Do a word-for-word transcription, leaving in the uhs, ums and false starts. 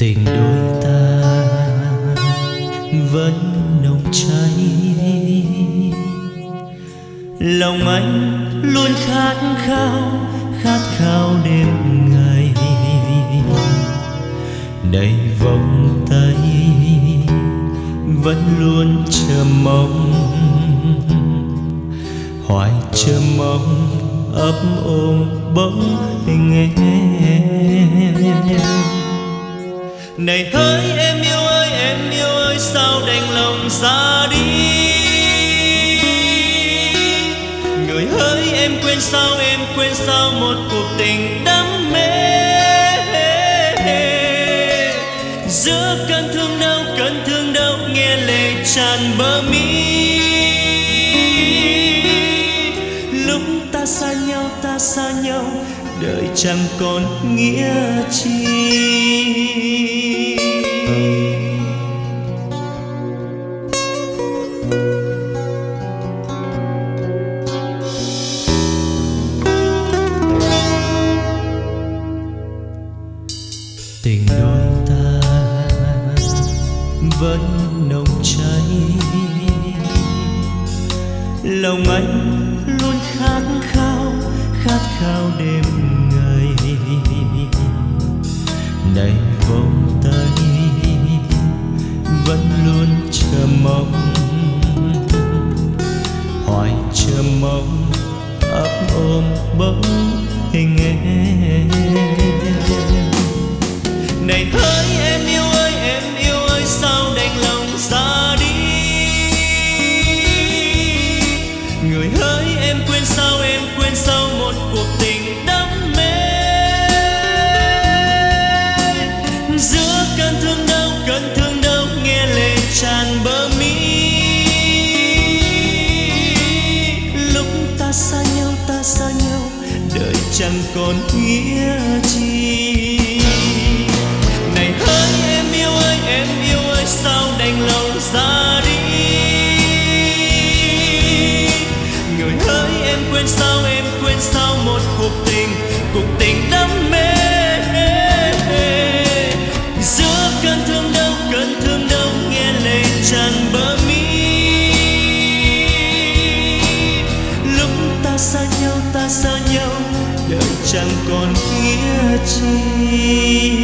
Tình đôi ta vẫn nồng cháy, lòng anh luôn khát khao, khát khao đêm ngày. Đầy vòng tay vẫn luôn chờ mong, hoài chờ mong ấp ôm bóng hình em. Này hỡi em yêu ơi, em yêu ơi, sao đành lòng ra đi. Người hỡi em quên sao, em quên sao một cuộc tình đắm mê. Giữa cơn thương đau, cơn thương đau nghe lệ tràn bờ mi. Lúc ta xa nhau, ta xa nhau, đời chẳng còn nghĩa chi. Tình đôi ta vẫn nồng cháy, lòng anh luôn khát khao, khát khao đêm ngày. Này vòng tay vẫn luôn chờ mong, hoài chờ mong ấp ôm bóng hình em. Này hỡi em yêu ơi, em yêu ơi, sao đành lòng ra đi. Người hỡi em quên sao, em quên sao một cuộc tình đắm mê. Giữa cơn thương đau, cơn thương đau nghe lệ tràn bờ mi. Lúc ta xa nhau, ta xa nhau, đời chẳng còn nghĩa chi. Này hỡi em yêu ơi, em yêu ơi, sao đành lòng ra đi. Người hỡi em quên sao, em quên sao một cuộc tình, cuộc tình đắm mê. Giữa cơn thương đau, cơn thương đau nghe lệ tràn bờ mi. Lúc ta xa nhau, ta xa nhau, đời chẳng còn nghĩa chi.